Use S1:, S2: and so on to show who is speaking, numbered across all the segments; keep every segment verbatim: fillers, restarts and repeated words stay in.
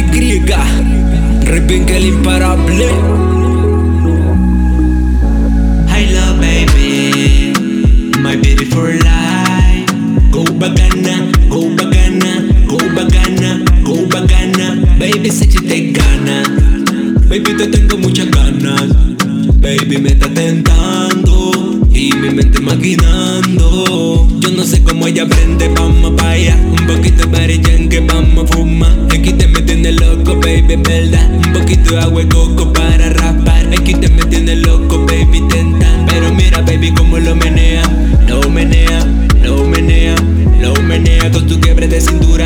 S1: Y, Repenca el imparable.
S2: I love baby, my beautiful life.
S1: Go bacana, go bacana, go bacana, go bacana.
S2: Baby, sé que te gana.
S1: Baby, te tengo muchas ganas. Baby, me está tentando y mi mente maquinando. Yo no sé cómo ella prende, vamos pa' allá. Un poquito de Mary que vamos a fumar. Aquí te me tiene loco, baby, verdad. Un poquito de agua y coco para raspar. Aquí te me tiene loco, baby, tentan. Pero mira, baby, cómo lo menea. Lo menea, lo menea, lo menea con tu quiebre de cintura.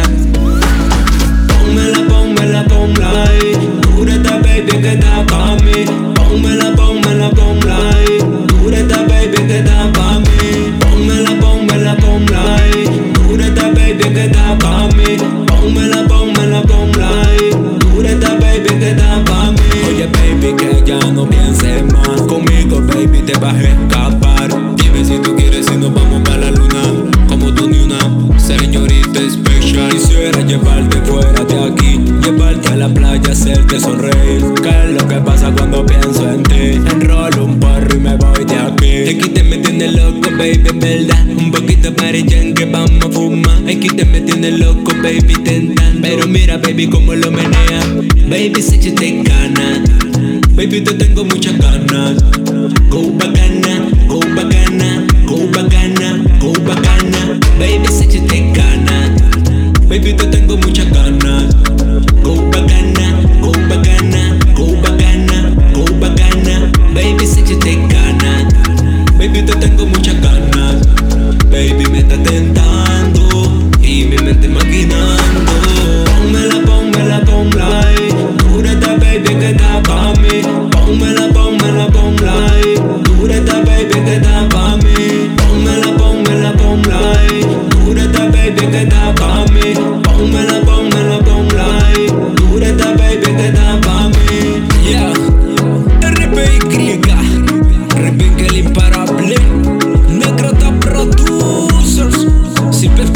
S2: Pónmela, pónmela, pónmela ahí. Dura esta baby que está pa' mí. Pónmela, pónmela, pónmela ahí. Dura esta baby que está pa' mí. Pónmela, pónmela, pónmela ahí. Dura esta baby que está pa' mí. Pónmela, pónmela, pónmela ahí. Dura esta baby que está pa' mí.
S1: Oye, baby, que ya no pienses más. Conmigo, baby, te vas a escapar. Dime si tú quieres y nos vamos pa' la luna. Como tú ni una señorita especial. Quisiera llevarte fuera de aquí, llevarte a la playa, hacerte sonreír. ¿Qué es lo que pasa cuando pienso en ti? Enrolo un porro y me voy de aquí. Aquí te me tiene loco, baby, verdad. Un poquito de Mary que vamos a fumar. Aquí te me tiene loco, baby, tentando. Pero mira, baby, cómo lo menea.
S2: Baby, sé que te gana.
S1: Baby, te tengo muchas ganas.
S2: Go bacana, go bacana, go bacana, go bacana. Baby, sé que te gana.
S1: Baby, te tengo muchas ganas.
S2: Go bacana, go bacana, go bacana, go bacana. Baby, sé que te gana.
S1: Baby, te tengo muchas ganas. Baby, me está tentando y mi mente maquinando.
S2: Pónmela, pónmela, pónmela ahí. Dura esta baby que está pa' mí. Pónmela, pónmela, pónmela ahí. Dura esta baby que está pa' mí. Pónmela, pónmela, pónmela ahí. Dura esta baby que está pa' mí. Pónmela, pónmela, pónmela ahí. Dura esta baby que está pa' mí.
S1: Yeah, R P Y, Repenca el imparable. Negrata Producers, Silver